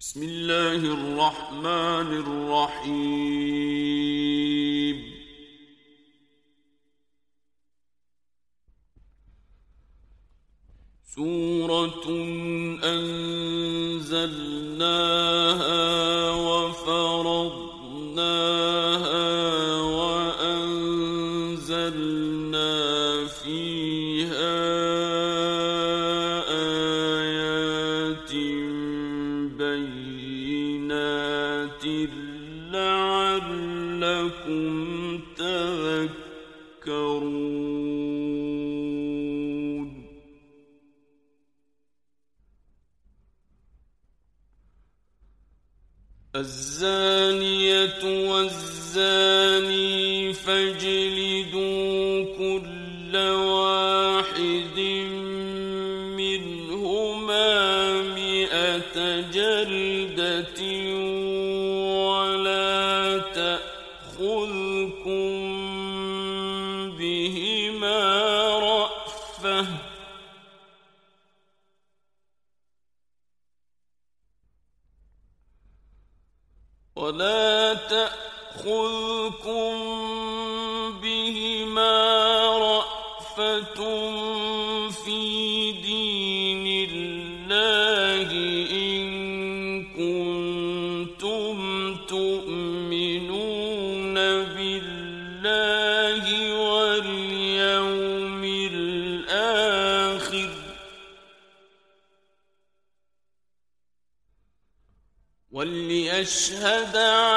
بسم الله الرحمن الرحيم. سورة أنزلناها وفرضناها وأنزلنا فيها آيات بينات لعلكم تذكرون. الزانية والزاني فاجلدوا كل واحد منهما 100 جلدة ولا تأخذكم بهما رأفة في دين الله إن كنتم تؤمنون بالله واليوم الآخر وليشهد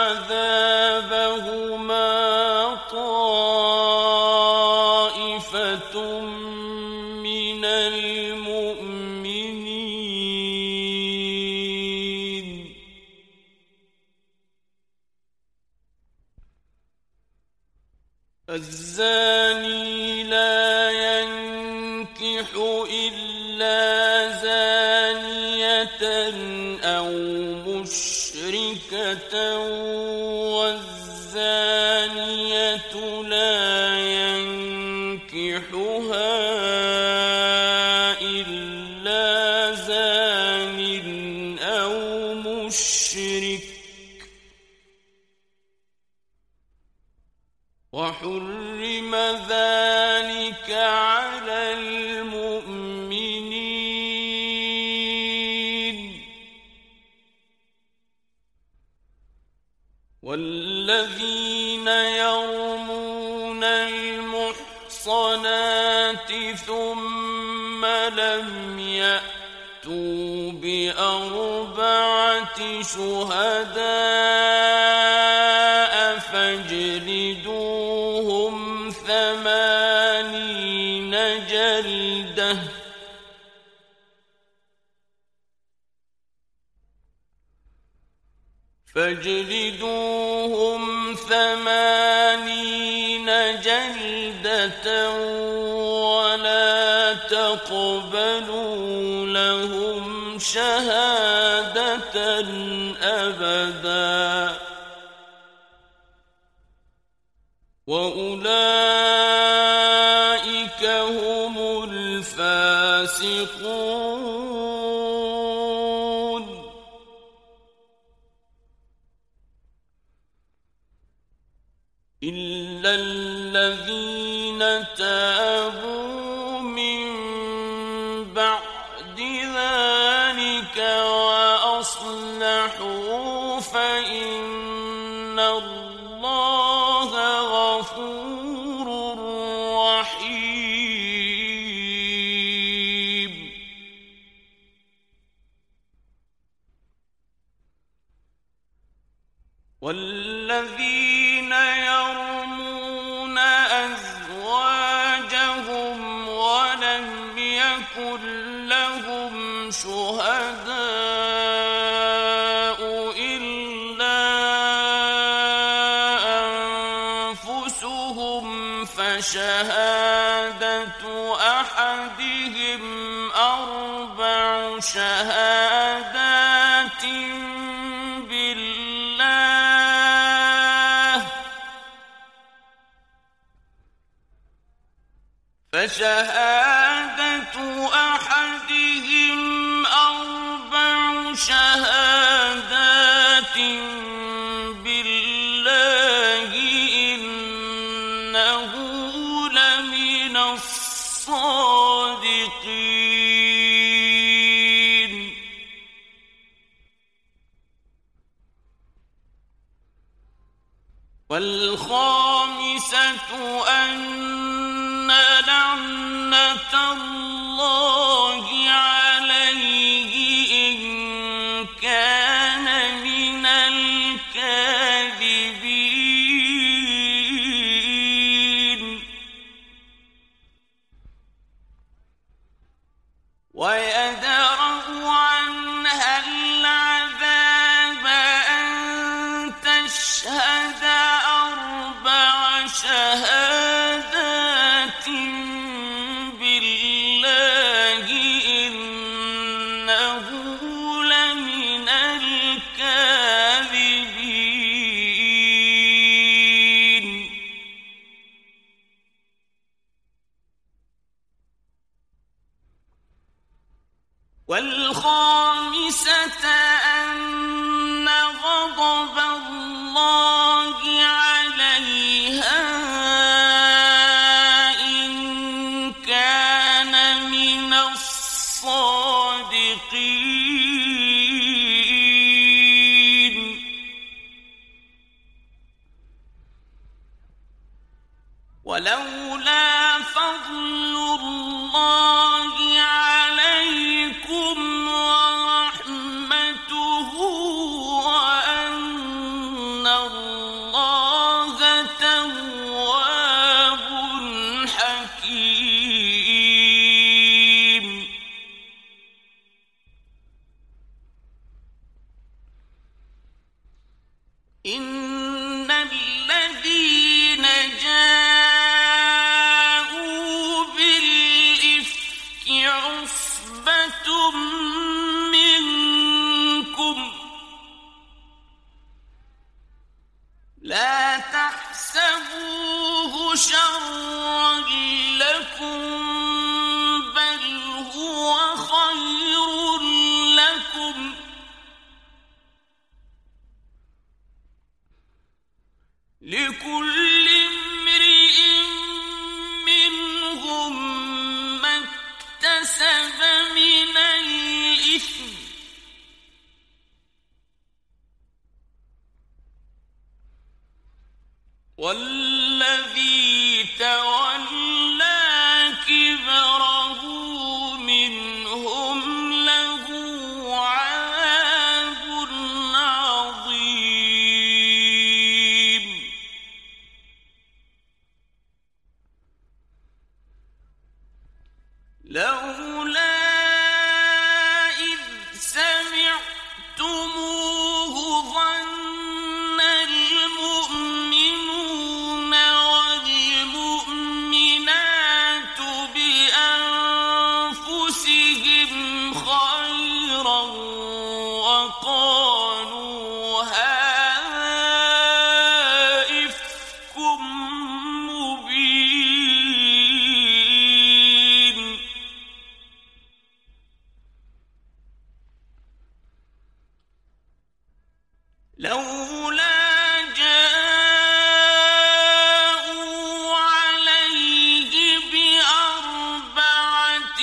عذابهما طائفة من المؤمنين. الزاني لا ينكح إلا زانية أو مشركة والزانية لا ينكحها إلا زان أو مشرك وحرم ذلك على المؤمنين. والذين يرمون المحصنات ثم لم يأتوا ب4 شهداء فاجلدوهم 80 جلدة ولا تقبلوا لهم شهادة أبدا وأولئك هم الفاسقون. إلا الذين تابوا من بعد ذلك وأصلحوا فإن الله غفور رحيم. والذين يرمون أزواجهم ولم يكن لهم شهداء إلا أنفسهم فشهادة أحدهم 4 شهادات فشهادة أحدهم 4 شهادات بالله إنه لمن الصادقين والخامسة أن لعنة الله عليه إن كان من الكاذبين ويدرأ عنها العذاب أن تشهد أربع شهادات بالله إنه لمن الكاذبين والخامسة أن غضب الله عليها إن كان من الصادقين ولولا فضل الله عليكم ورحمته وأن الله تواب حكيم إن الذين جاءوا بالإفك عصبة منكم لا تحسبوه شرا لكم بل هو خير لكم لكل امرئ منهم ما اكتسب من الإثم والذي تولى كبره منهم له عذاب عظيم لولا إذ سمعتموه ظن المؤمنون والمؤمنات بأنفسهم خيرا وقالوا هذا إفك مبين لولا جاءوا عليه بأربعة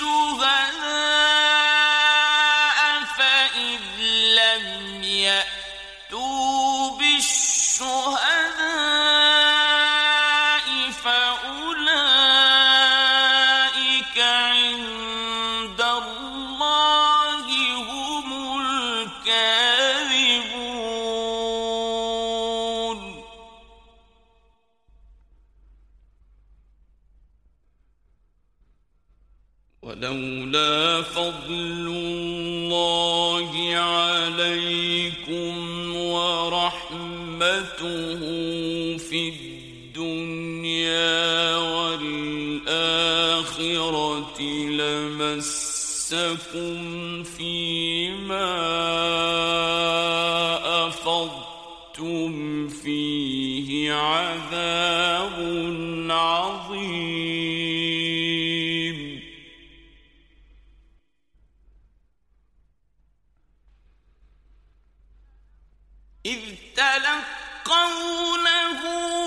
شهداء فإذ لم يأتوا بالشهداء فأولئك عند الله هم الكاذبون ولولا فضل الله عليكم ورحمته في الدنيا والآخرة لمسكم فيما أفضتم فيه عذاب عظيم إذ تلقونه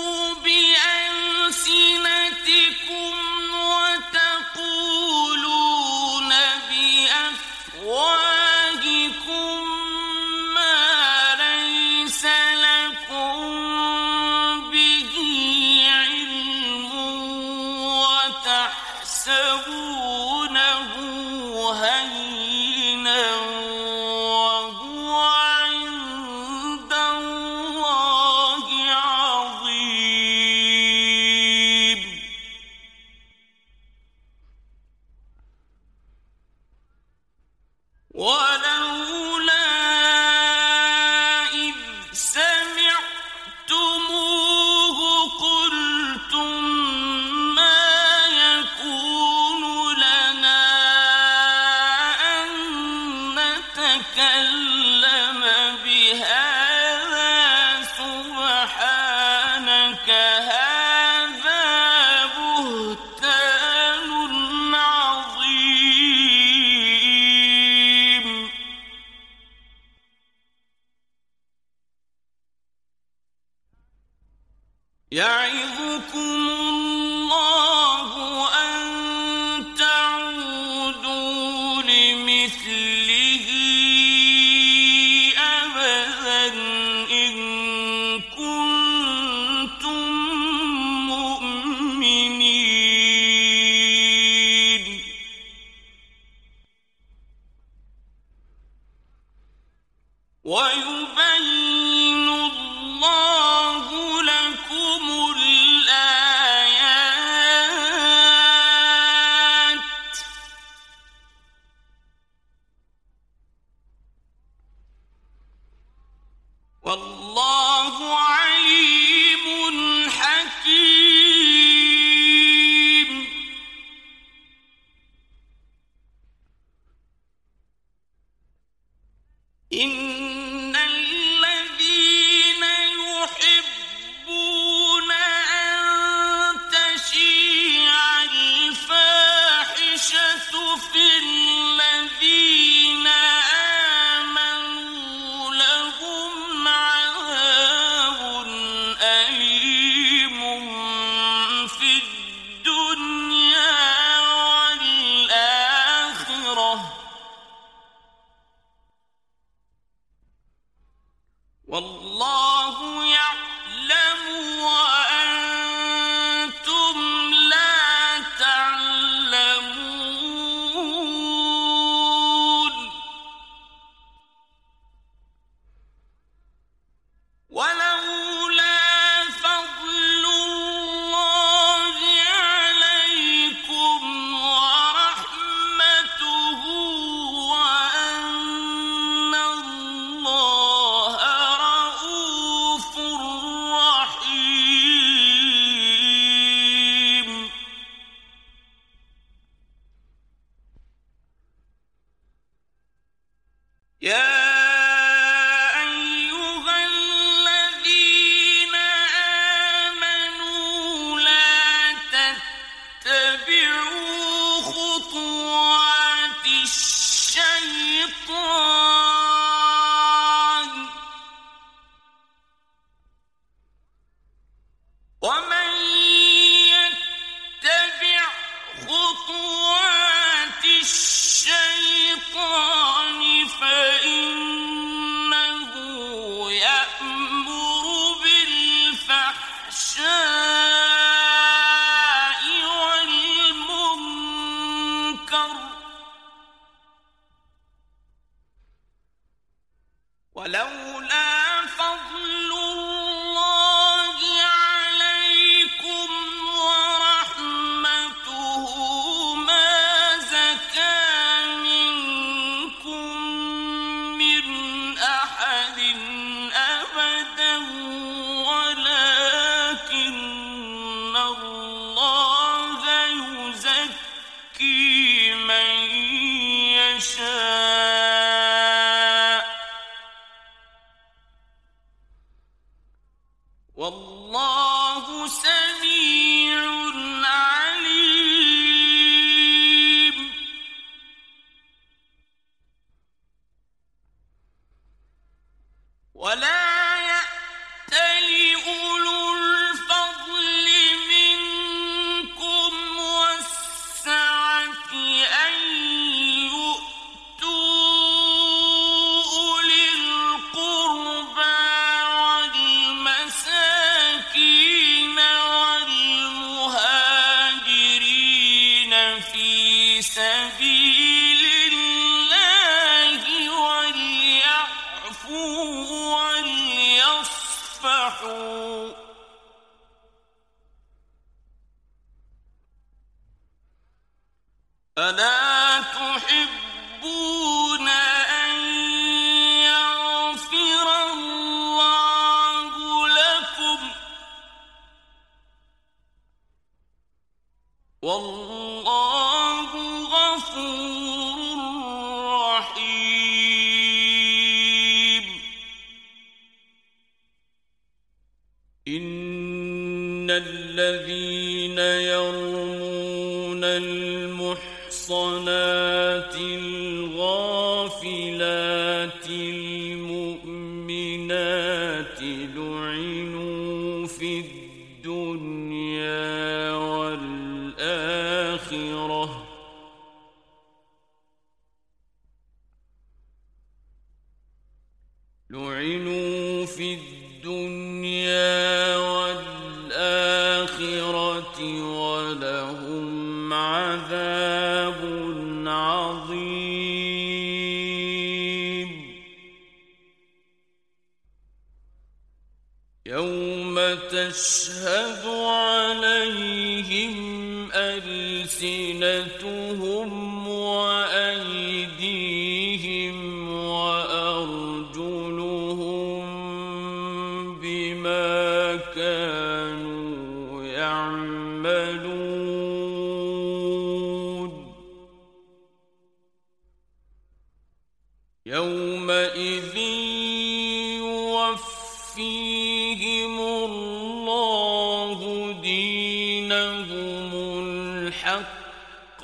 بألسنتكم وتقولون بأفواهكم ما ليس لكم به علم وتحسبونه هينا وهو عند الله عظيم. ولولا إذ سمعتموه قلتم ما يكون لنا أن نتكلم بهذا سبحانك هذا بهتان عظيم. يعظكم الله أن تعودوا لمثله أبدا إن كنتم مؤمنين. ويبين الله لكم الآيات والله عليم حكيم. إن الذين يحبون أن تشيع الفاحشة في الذين آمنوا لهم عذاب أليم في الدنيا والآخرة والله يعلم وأنتم لا تعلمون. ولولا فضل الله عليكم ورحمته وأن الله رؤوف رحيم. يا أيها الذين آمنوا لا تتبعوا خطوات الشيطان ومن يتبع خطوات الشيطان فإنه يأمر بالفحشاء والمنكر ولولا فضل الله عليكم ورحمته ما زكى منكم من أحد أبدا ولكن الله يزكي من يشاء والله سميع عليم. ولا إن الذين يرمون المحصنات الغافلات المؤمنات لعنوا في الدنيا والآخرة ولهم عذاب عظيم يوم تشهد عليهم ألسنتهم وأيديهم وأرجلهم بما كانوا يعملون يومئذ يوفيهم الله دينهم الحق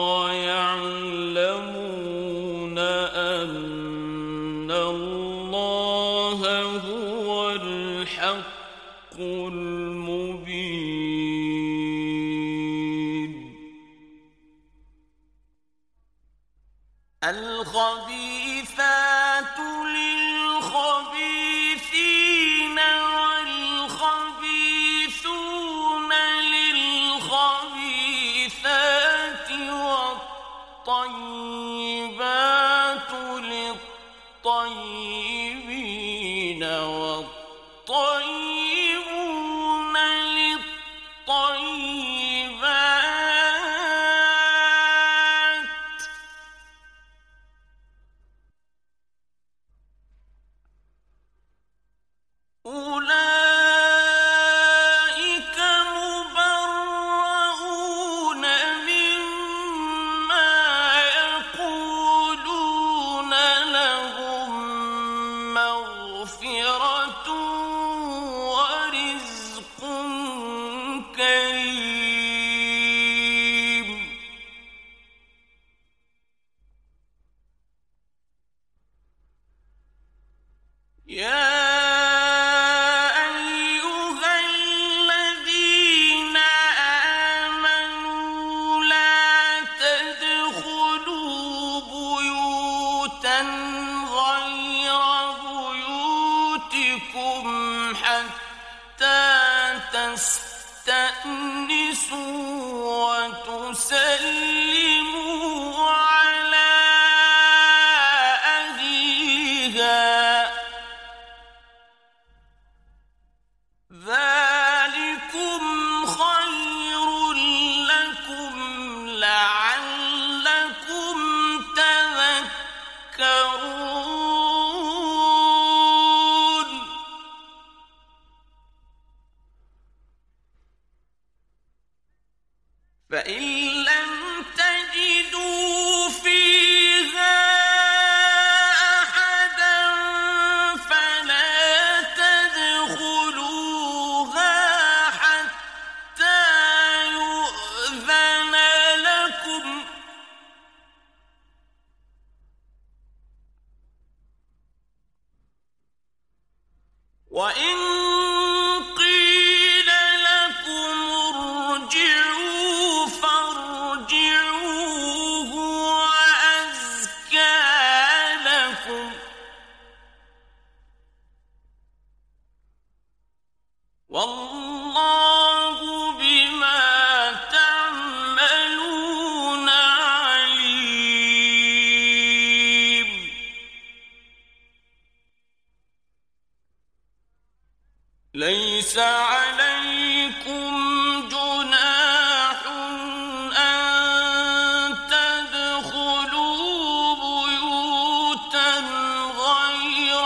ويعلمون أن الله هو الحق المبين الخبيثات للخبيثين والخبيثون للخبيثات والطيبات للطيبين والطيبون للطيبات أولئك مبرؤون مما يقولون لهم مغفرة ورزق كريم يا أيها الذين آمنوا لا تدخلوا بيوتا غير بيوتكم حتى تستأنسوا وتسلموا على أهلها ذلكم خير لكم لعلكم تذكرون فإن لم تجدوا فيها أحدا فلا تدخلوها حتى يؤذن لكم وإن قيل لكم ارجعوا فارجعوا هو أزكى لكم والله بما تعملون عليم ليس عليكم جناح أن تدخلوا بيوتا غير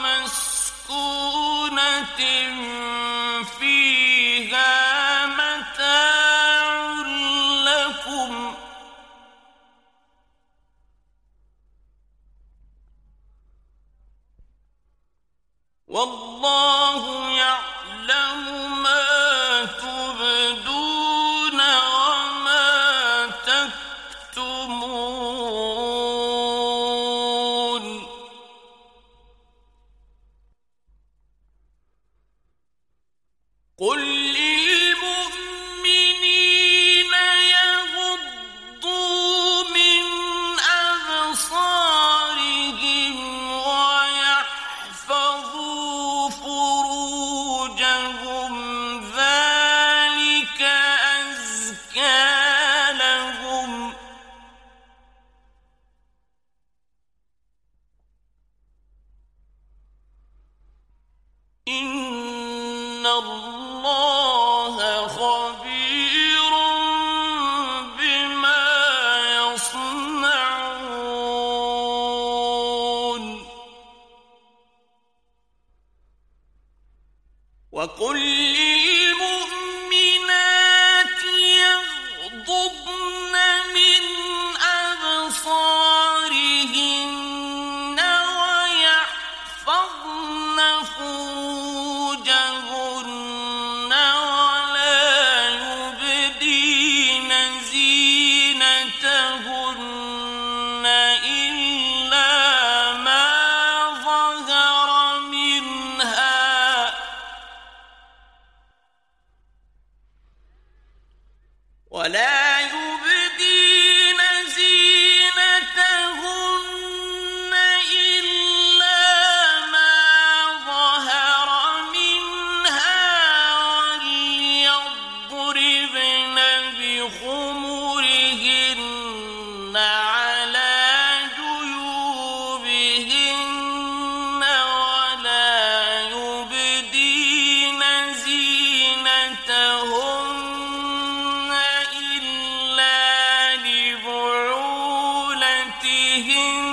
مسكونة فيها متاع لكم والله يعلم قل للمؤمنين يغضوا من أبصارهم ويحفظوا فروجهم ذلك أزكى لهم إن الله خبير بما يصنعون وقل للمؤمنات يغضضن من أبصارهن ويحفظن فروجهن ولا يبدين زينتهن إلا ما ظهر منها ولا يبدين زينتهن إلا ما ظهر منها وليضربن بخمرهن على جيوبهن ولا يبدين زينتهن إلا لبعولتهن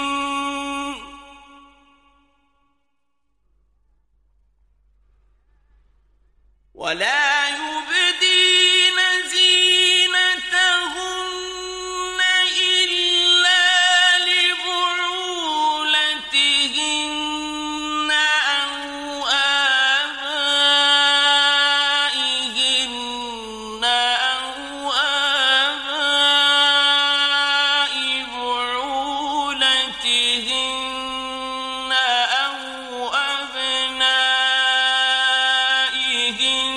ولا يبدين زينتهن إلا لبعولتهن أو آبائهن أو آباء بعولتهن أو أبنائهن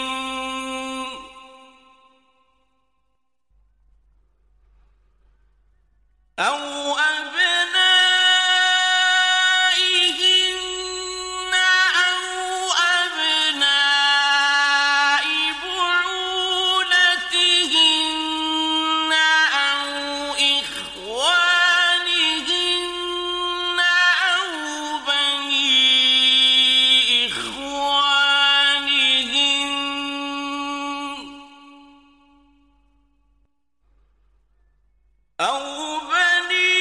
أو أبنائهن أو أبناء بعولتهن أو إخوانهن أو بني إخوانهن أو بني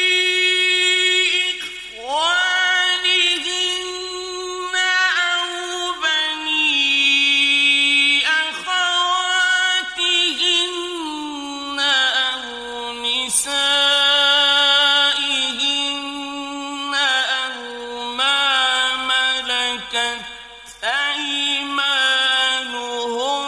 إخوانهن أو بني أخواتهن أو نسائهن أو ما ملكت أيمانهن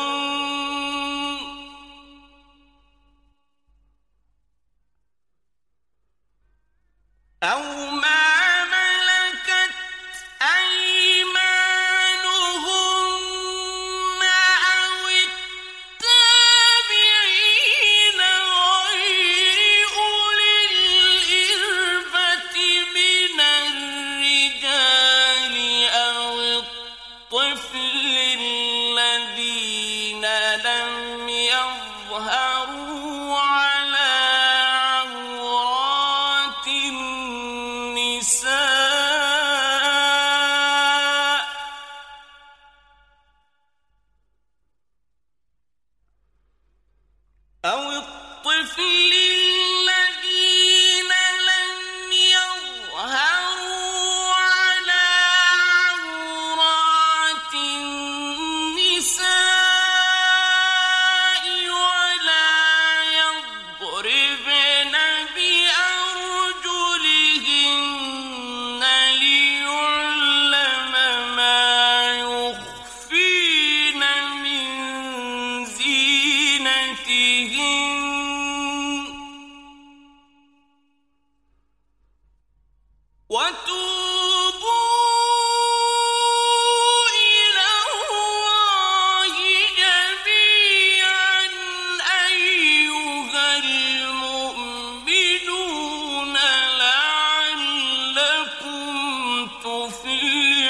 أو ما ملكت أيمانهن أو التابعين غير أولي الإربة من الرجال أو الطفل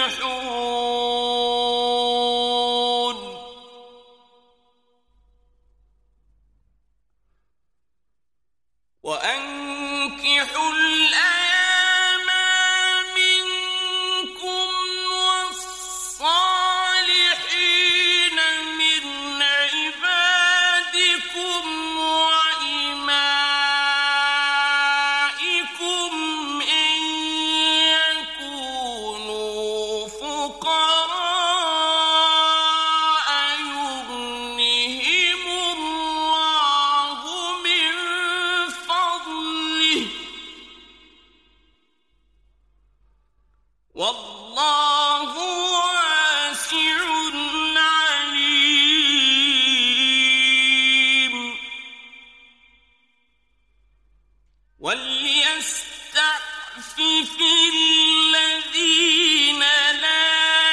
وأنكحوا الأيام منكم والصالحين من عبادكم وإمائكم إن يكونوا فقراء يغنهم الله من فضله والله واسع عليم وليستعفف الذين لا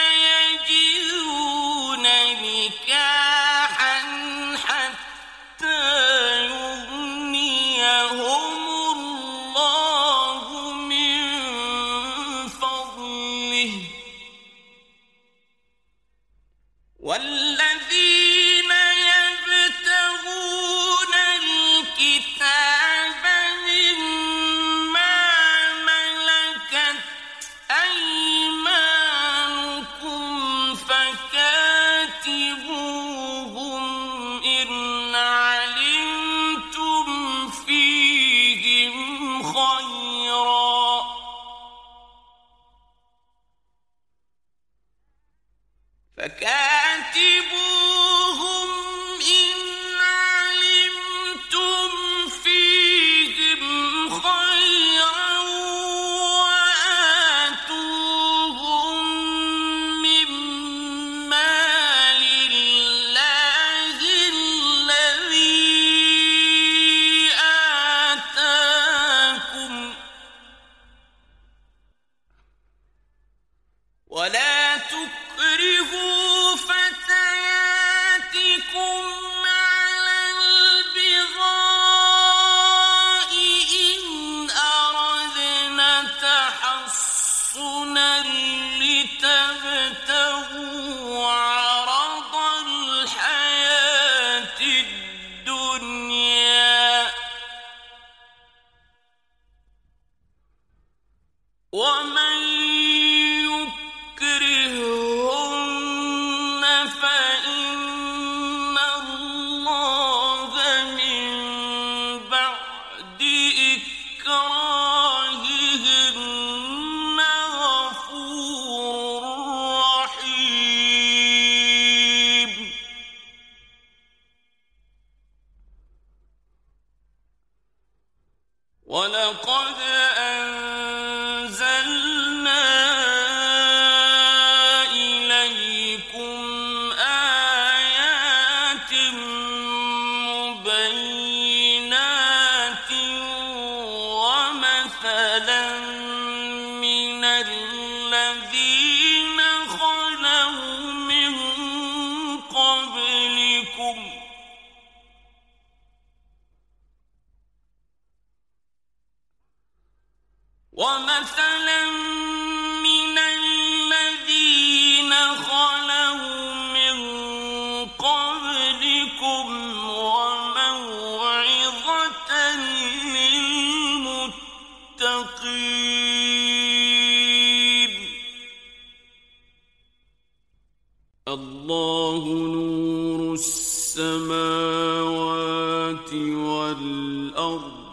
يجدون نكاحا حتى يغنيهم الله من فضله والذين يبتغون الكتاب مما ملكت أيمانكم فكاتبوهم إن علمتم فيهم خيرا فكاتبوهم إن علمتم فيهم خيرا وآتوهم من مال الله الذي آتاكم ولا تكرهوا فتياتكم على البغاء إن أردنا تحصنا لتبتغوا عرض الحياة الدنيا ومن يكرهن فإن الله من بعد إكراههن غفور رحيم ولقد أنزلنا إليكم آيات مبينات ومثلا من الذين خلوا من قبلكم ومثلا من الذين خلوا من قبلكم وموعظة للمتقين الله نور السماوات والأرض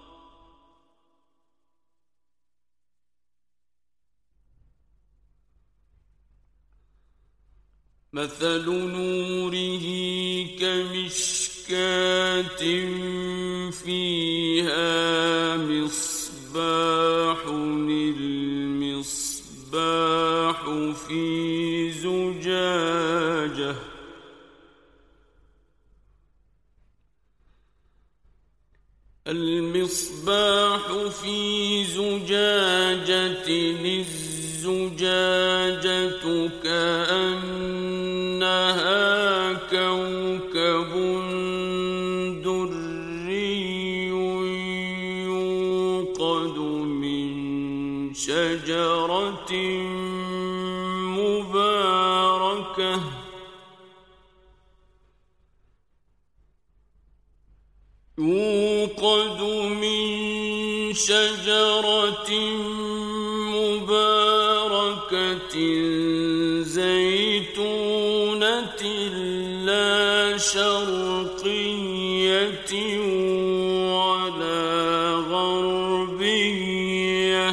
مثل نوره كمشكاة فيها مصباح المصباح في زجاجة المصباح في زجاجة الزجاجة كأنها كوكب دري يوقد من شجرة مباركة يوقد من شجرة مباركة زيتونة لا شرقية ولا غربية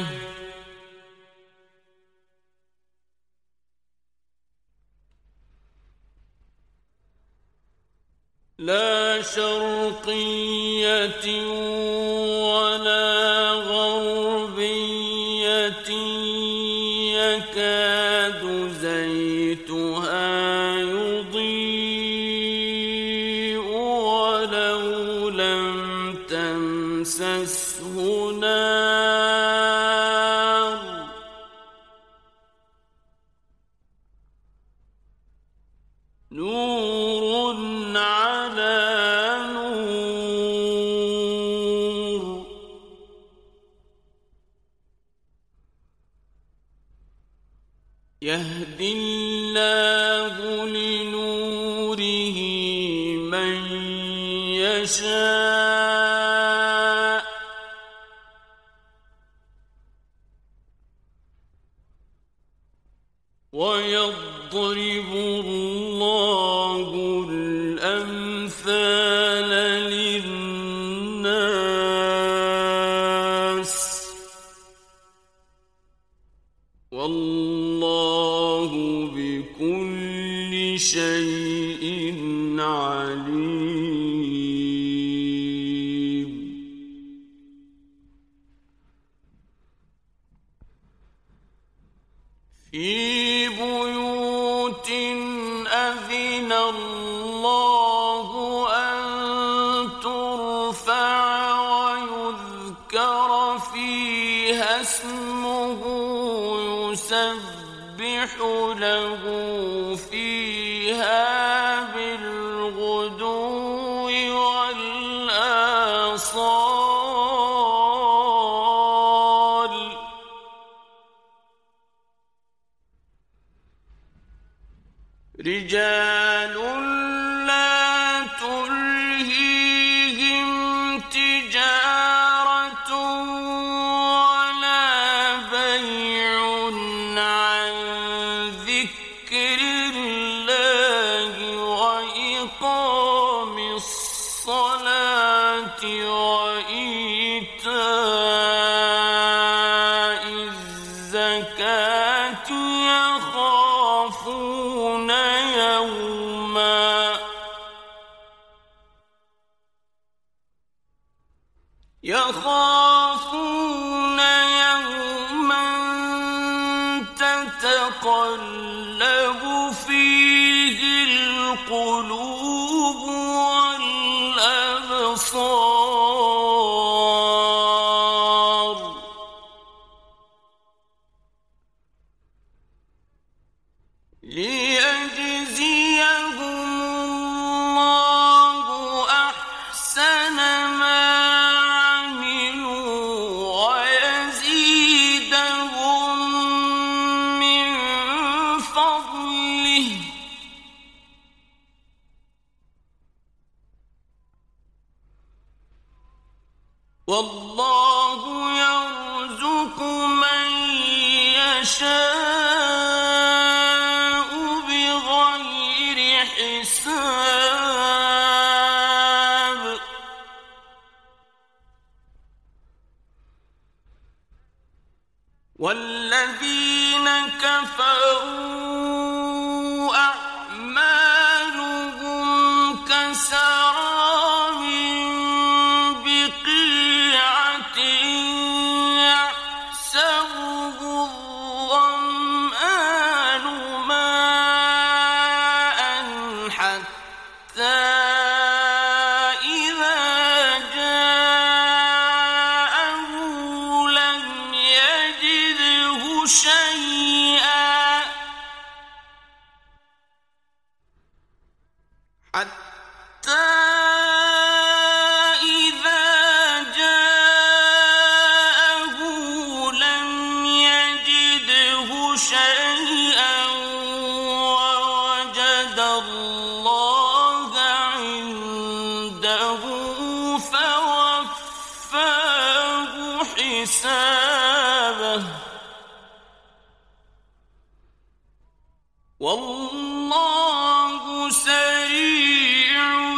ولا غربية يكاد زيتها يضيء ولو لم تمسسه نار نور على نور يهدي الله لنوره من يشاء ويضرب الله الأمثال للناس والله بكل شيء عليم. في بيوت أذن الله أن ترفع ويذكر فيها اسمه يسبح له فيها بالغدو والآصال رجال لا تلهيهم تجارة ولا بيع عن ذكر الله وإقام الصلاة وإيتاء الزكاة يخافون يوما تتقلب فيه القلوب والأبصار ليجزيهم الله أحسن ما والله يرزق من يشاء بغير حساب والذين كفروا أعمالهم كسراب يحسبه الظمآن ماء حتى إذا جاءه لم يجده شيئا والله سريع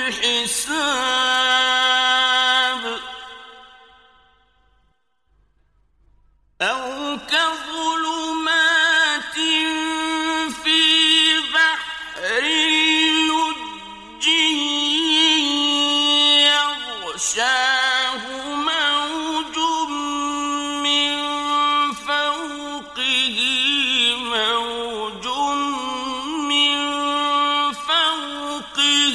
الحساب أو كظلمات في بحر لجي يغشاه موج من فوقه موج من فوقه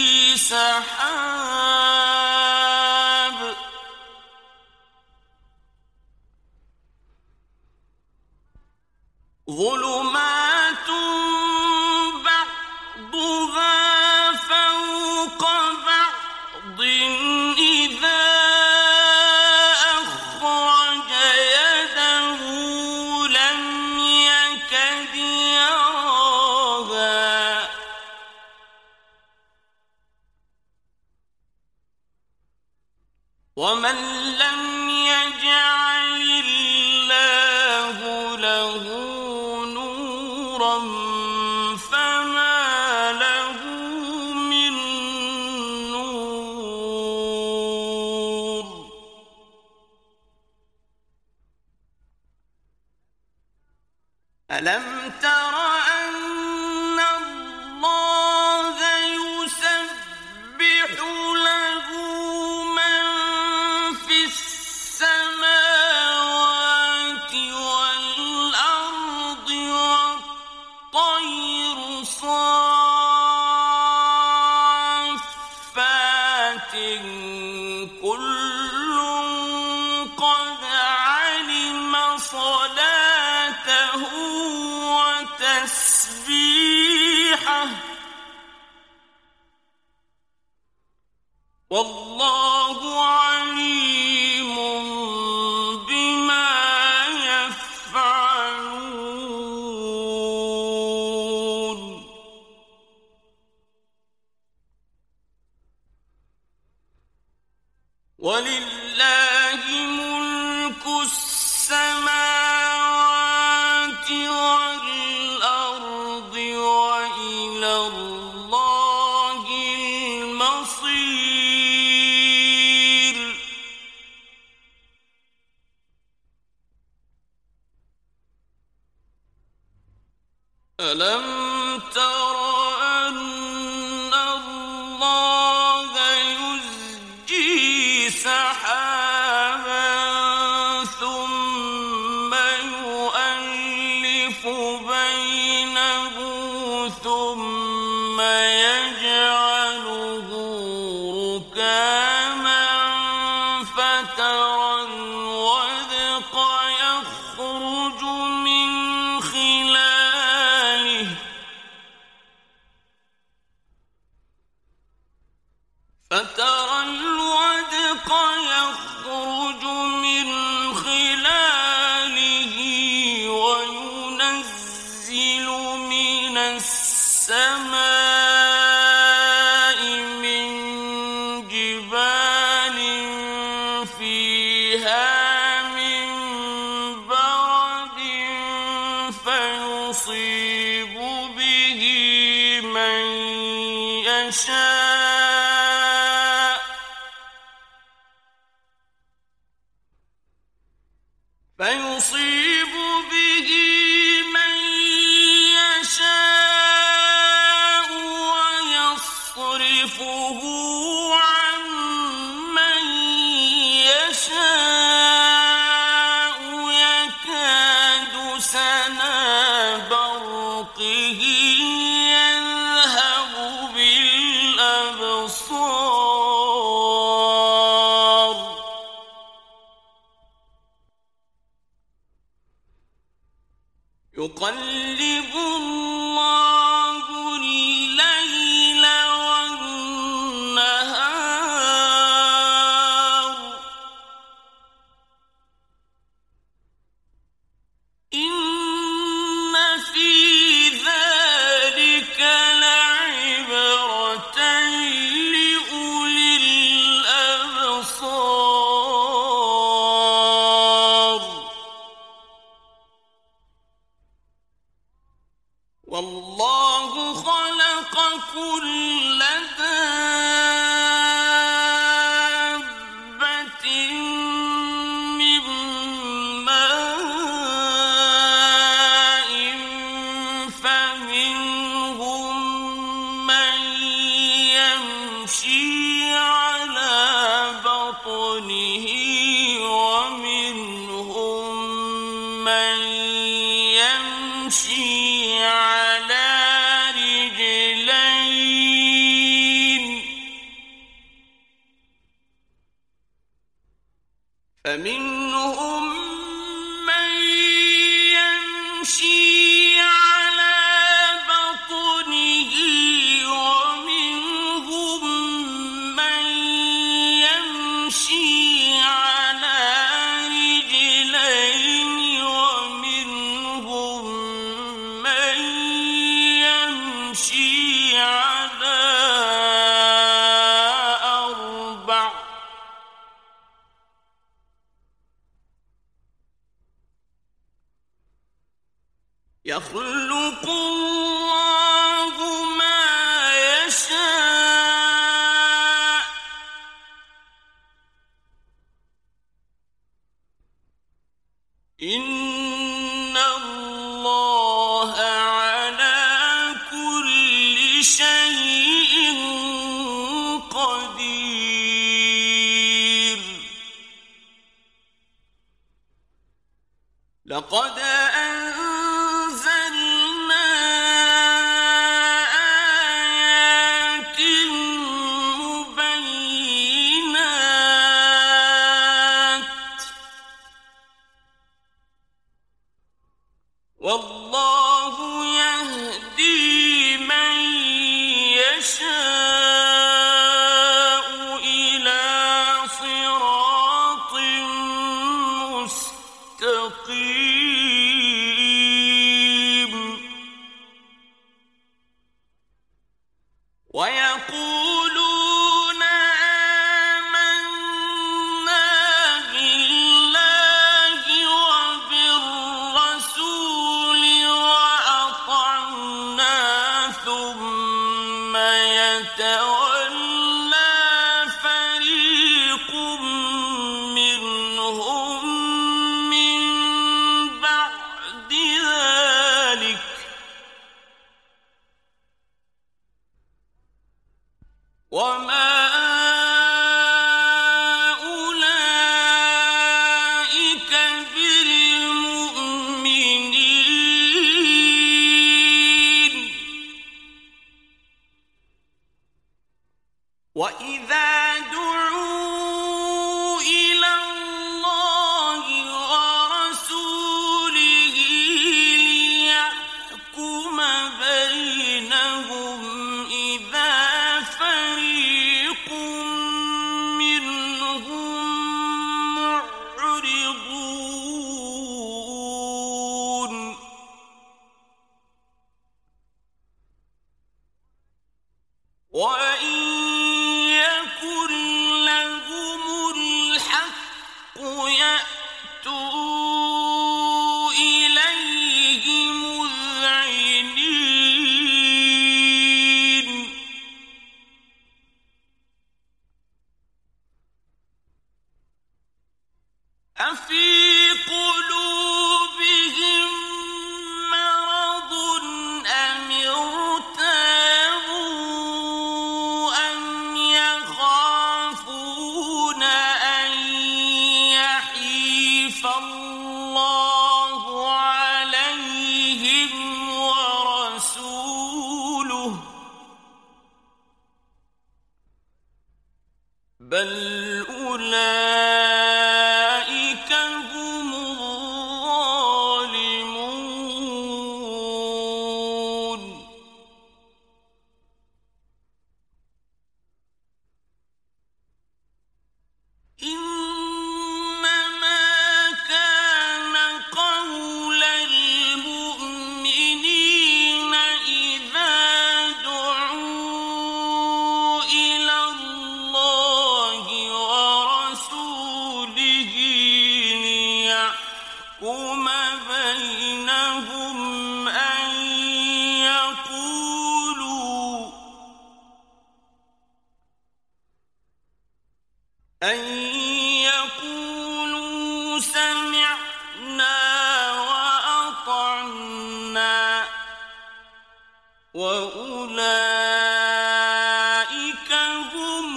سحاب ظلمات بعضها فوق بعض إذا أخرج يده لم يكد يراها ومن لم يجعل الله له نورا فما له من نور ألم تر أن الله يسبح له من في السماوات والأرض والطير صافات كل قد علم صلاته وتسبيحه والله عليم بما يفعلون ولله ملك السماوات والأرض وإلى الله المصير ألم تر أن الله يزجي سحابا ثم يؤلف بينه ثم يجعله ركاما فترى الودق يخرج من خلاله وينزل من السماء من جبال فيها من برد فيصيب به من يشاء ويصرفه عن من يشاء يكاد سنا برقه يذهب بالأبصار يقلب الله الليل والنهار إن في ذلك لعبرة لأولي الأبصار والله خلق كل دابة من ماء فمنهم من يمشي على بطنه ومنهم من يمشي على رجلين فمنهم من يمشي على بطنه ومنهم من يمشي على رجلين ومنهم من يمشي على أربع يخلق الله ما يشاء إن الله على كل شيء قدير لقد أنزلنا آيات مبينات والله يهدي من يشاء إلى صراط مستقيم ويقولون آمنا بالله وبالرسول وأطعنا ثم يتولى فريق منهم من بعد ذلك وما أولئك بالمؤمنين وإذا دعوا إلى الله ورسوله ليحكم بينهم إذا فريق منهم معرضون وإن يكن لهم الحق يأتوا إليه مذعنين أفي قلوبهم مرض أم ارتابوا أم يخافون أن يحيف الله عليهم ورسوله بل أولئك هم الظالمون إنما كان قول المؤمنين إذا دعوا إلى الله ورسوله أن يقولوا سمعنا وأطعنا وأولئك هم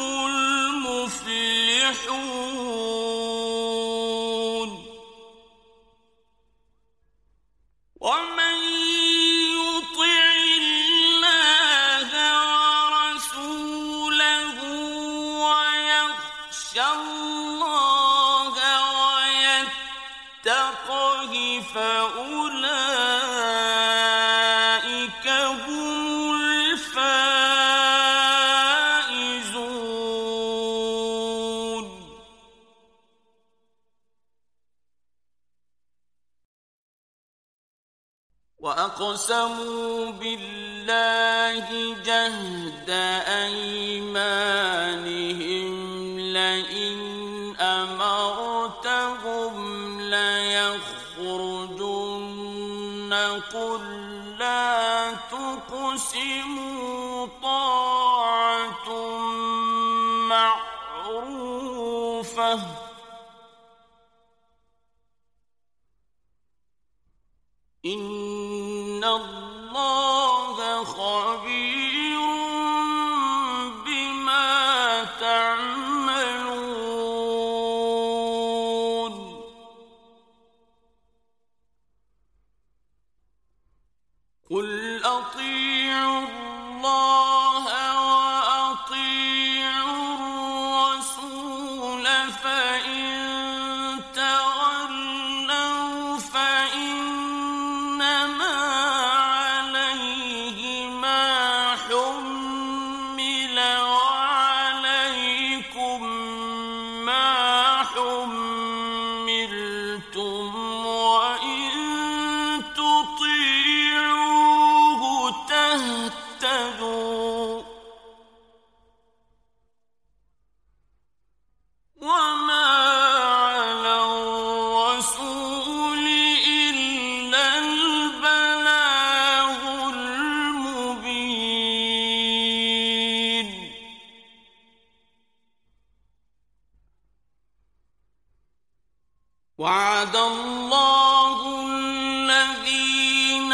المفلحون ومن يطع الله ورسوله ويخشى الله ويتقه فأولئك هم الفائزون وأقسموا بالله جهد أيمانهم لئن أمرتهم ليخرجن قل لا تقسموا طاعة معروفة إن الله خبير بما تعملون قل أطيعوا الله وأطيعوا الرسول فإن تولوا فإنما عليه ما حمل وعليكم ما حملتم وإن تطيعوه تهتدوا وما على الرسول إلا البلاغ المبين وعد الله الذين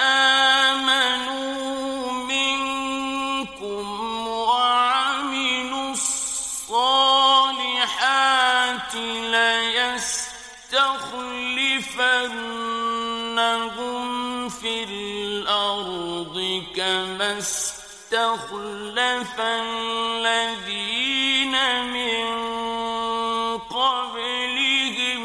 آمنوا منكم وعملوا الصالحات ليستخلفنهم في الأرض كما استخلف الذين من قبلهم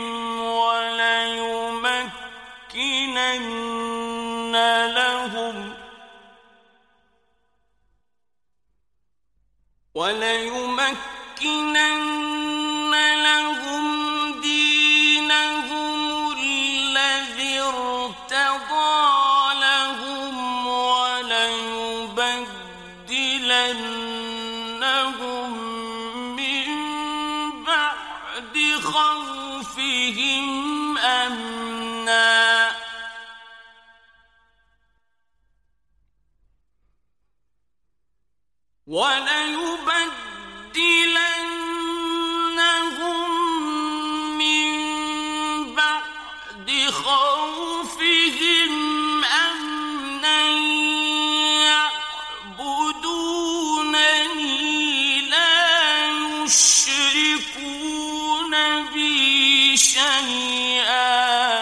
وليمكنن لهم دينهم الذي ارتضى لهم وليبدلنهم من بعد خوفهم أمنا وليبدلنهم من بعد خوفهم أمنا يعبدونني لا يشركون بي شيئا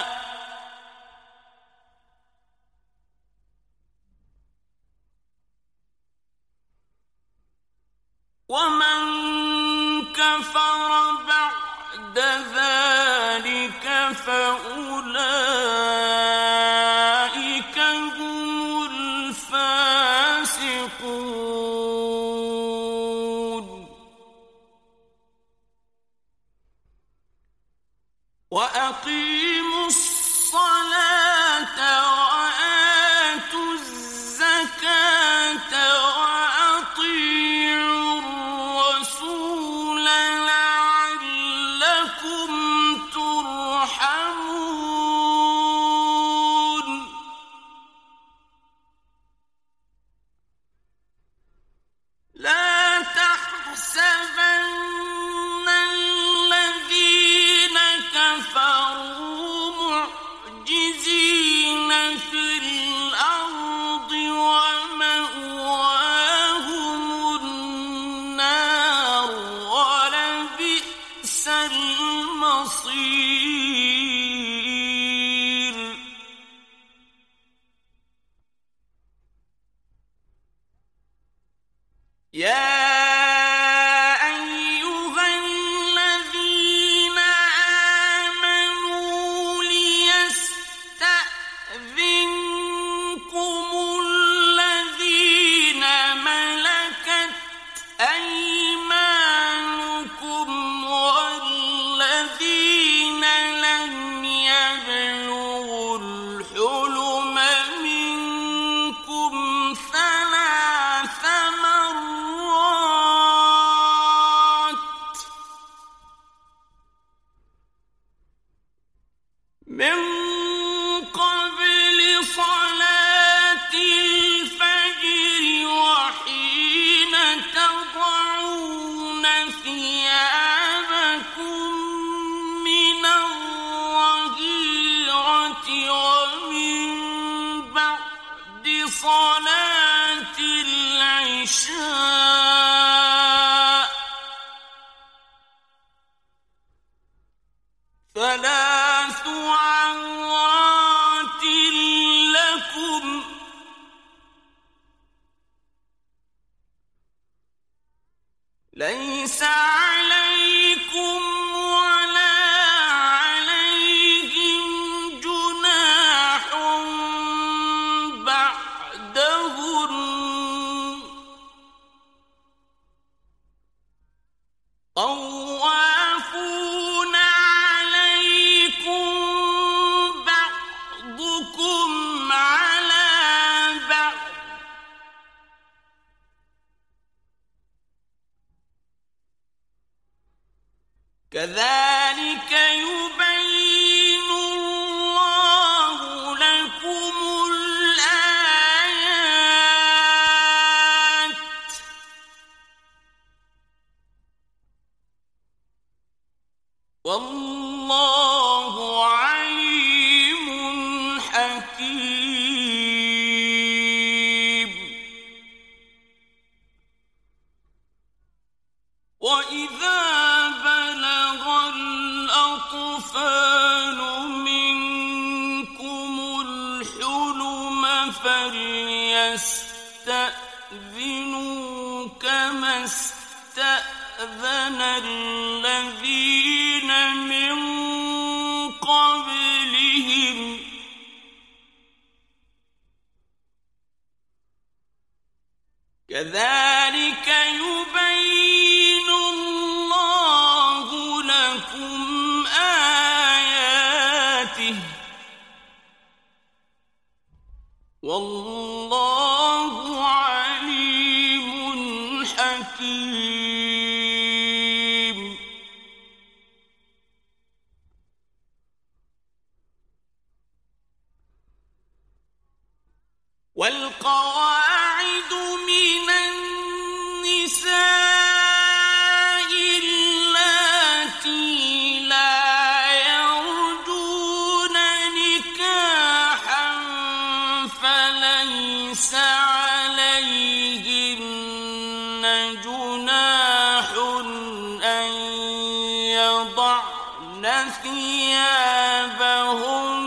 ومن كفر بعد ذلك فأولئك هم الفاسقون وأقيموا الصلاة وآتوا الزكاة وأطيعوا الرسول لعلكم ترحمون يا صلاة العشاء ثلاث عورات لكم ليس عليكم ولا عليهم جناح بعدهن طوافون عليكم بعضكم على بعض كذلك يبين الله لكم الآيات والله عليم حكيم وإذا بلغ الأطفال منكم الحلم فليستأذنوا كما استأذن الذين من قبلهم كذلك يبين الله لكم آياته والله عليم حكيم والقواعد من النساء اللاتي لا يرجون نكاحا فليس عليهن جناح أن يضعن ثيابهن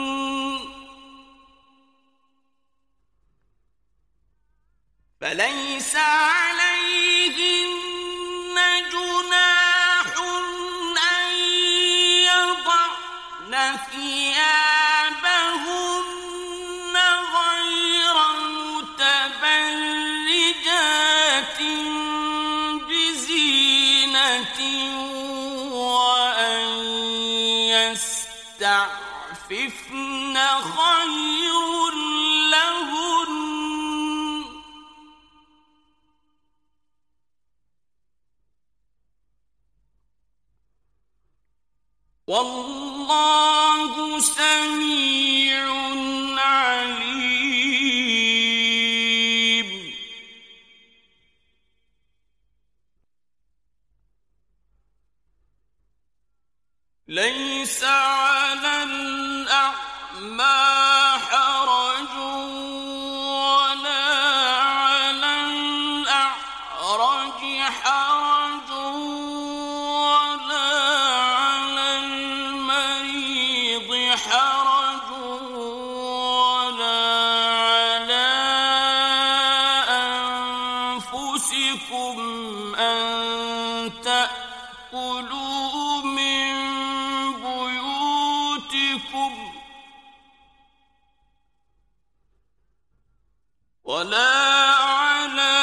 فليس عليهن جناح أن يضعن ثيابهن غير متبرجات بزينة وأن يستعففن خير لهن والله سميع عليم ليس على الأعمى حرج ولا على الأعرج حرج ولا على المريض حرج ولا على أنفسكم أن تأكلوا من بيوتكم ولا على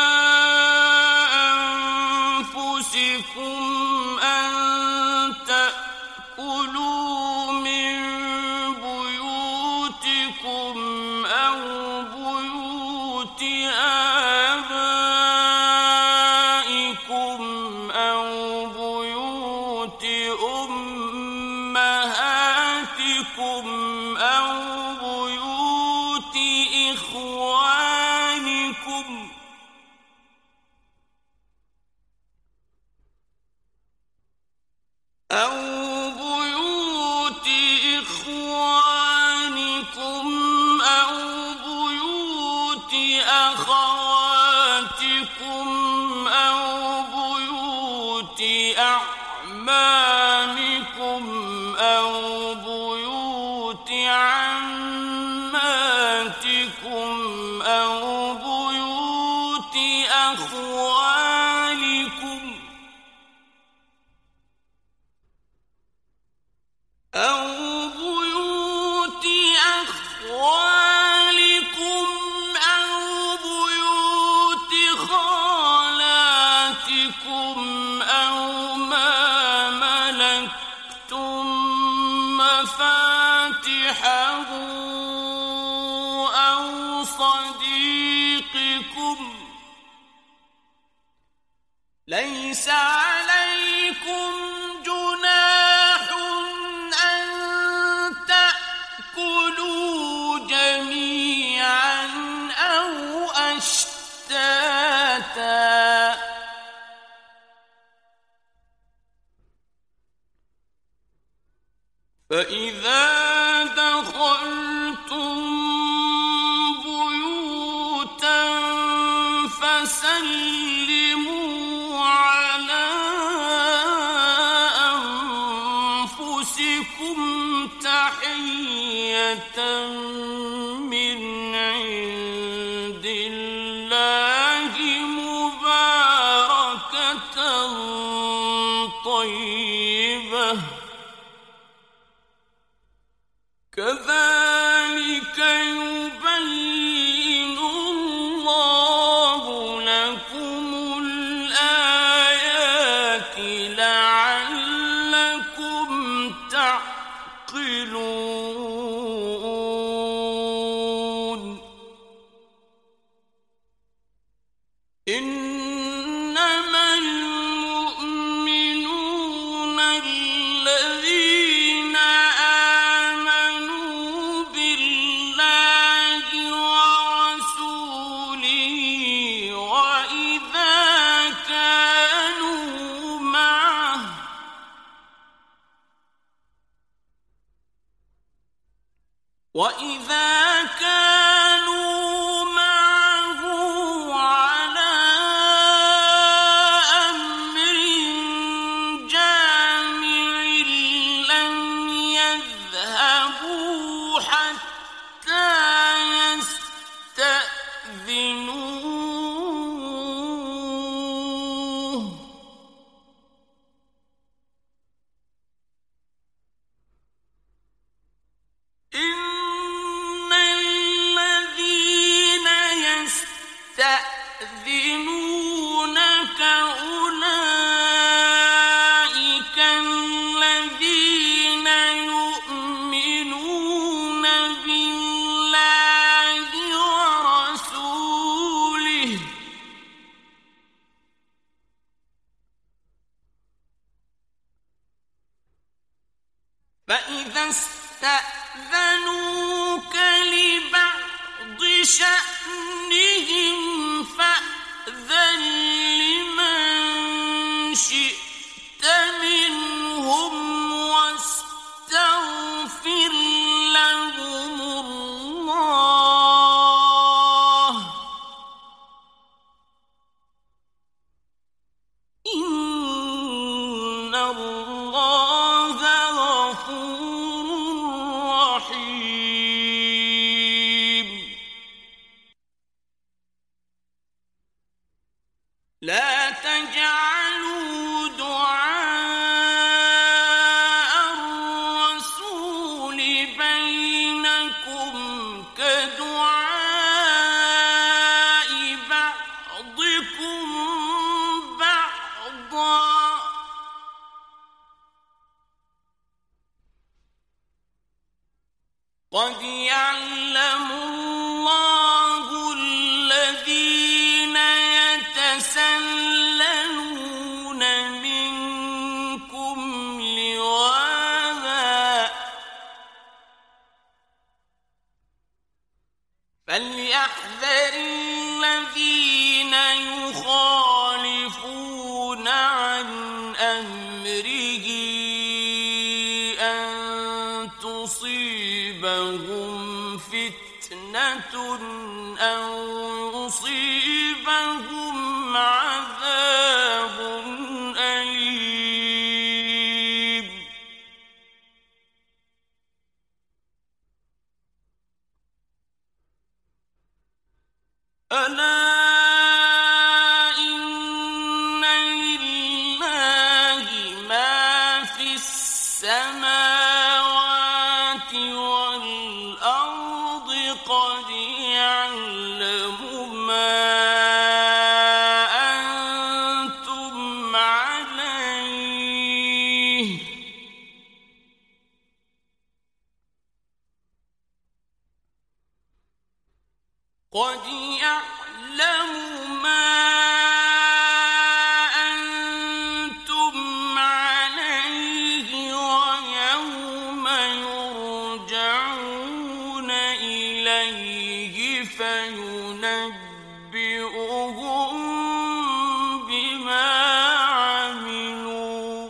أنفسكم أن تأكلوا من بيوتكم أو بيوت آبائكم أو بيوت أمهاتكم أو بيوت إخوانكم أو بيوت أخواتكم أو بيوت أعمامكم أو بيوت عماتكم أو بيوت أخوالكم أو بيوت أخوالكم أو بيوت خالاتكم أو ما ملكتم مفاتحه أو صديقكم ليس عليكم جناح أن تأكلوا جميعا أو أشتاتا فإذا دخلتم بيوتا فسلموا على أنفسكم تحية من عند الله مباركة طيبة كذلك يبين الله لكم الآيات لعلكم تعقلون إنما المؤمنون الذين آمنوا بالله ورسوله وإذا كانوا معه على أمر جامع لم يذهبوا حتى يستأذنوه إن الذين يستأذنونك أولئك الذين يؤمنون بالله ورسوله فإذا استأذنوك لبعض شأنهم فأذن لمن شئت منهم واستغفر لهم الله إن الله غفور رحيم الذين يخالفون عن أمره أن تصيبهم فتنة أو يصيبهم عذاب أليم. ألا إن لله ما في السماوات والأرض قد يعلم ما أنتم عليه قد يعلم ما أنتم عليه ويوم يرجعون إليه فينبئهم بما عملوا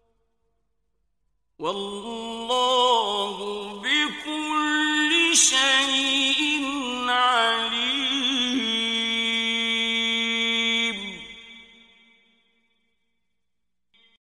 والله بكل شيء